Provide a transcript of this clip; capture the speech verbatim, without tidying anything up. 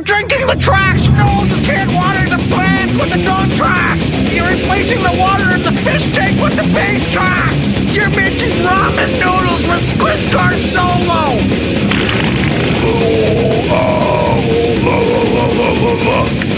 You're drinking the tracks! No, you can't water the plants with the dog tracks! You're replacing the water in the fish tank with the base tracks! You're making ramen noodles with Squishcar Solo!